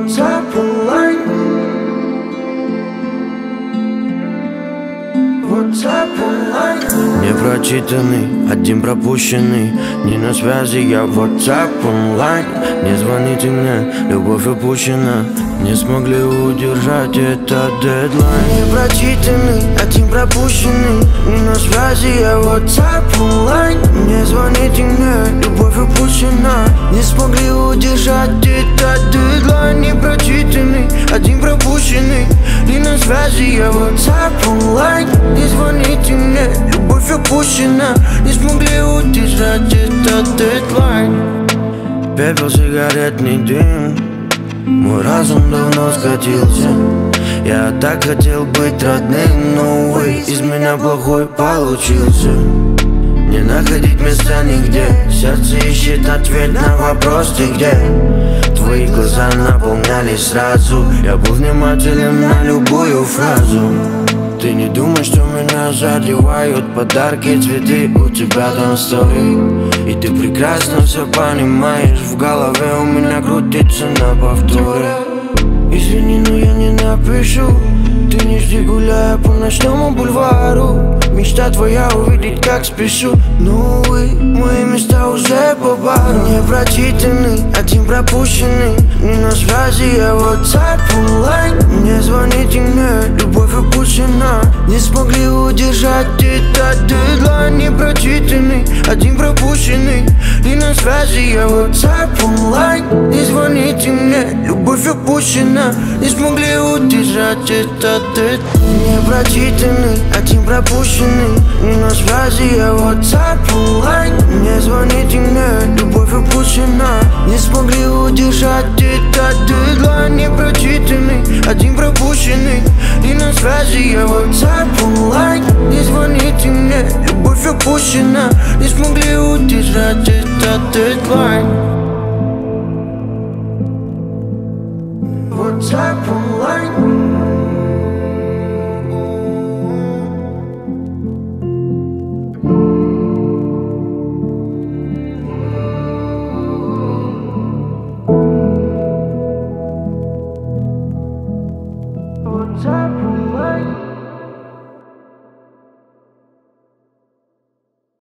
WhatsApp онлайн. WhatsApp онлайн. Непрочитанный, один пропущенный. Не на связи, я в WhatsApp онлайн. Не звоните мне, любовь упущена. Не смогли удержать этот дедлайн. Непрочитанный, один пропущенный. Не на связи, я в WhatsApp онлайн. Не звоните мне, любовь упущена. Не смогли удержать этот дедлайн. Непрочитанный, один пропущенный. Не на связи, я в WhatsApp онлайн. Не звоните мне, любовь упущена. Не смогли удержать этот дедлайн. Пепел, сигаретный дым. Мой разум давно скатился. Я так хотел быть родным, но, увы, из меня плохой получился. Не находить места нигде. Сердце ищет ответ на вопрос: ты где? Твои глаза наполнялись сразу. Я был внимателен на любую фразу. Ты не думай, что меня задевают подарки, цветы, у тебя там стори. И ты прекрасно все понимаешь. В голове у меня крутится на повторе. Извини, но я не напишу. Ты не жди, гуляя по ночному бульвару. Мечта твоя увидеть, как спешу. Но, увы, мои места уже по бару. Непрочитанный, один пропущенный. Не на связи, я в WhatsApp онлайн. Не звоните мне, любовь упущена. Не смогли удержать этот дедлайн. Непрочитанный, один пропущенный. Не на связи, я в WhatsApp онлайн. Не звоните мне, любовь упущена. Не смогли удержать этот дедлайн. Непрочитанный, один пропущенный. Не на связи, я в WhatsApp онлайн. Не звоните мне, любовь упущена. Не смогли удержать этот дедлайн. Непрочитанный, один пропущенный. Не на связи, я в WhatsApp онлайн. Не звоните мне, любовь упущена. Не смогли удержать этот дедлайн.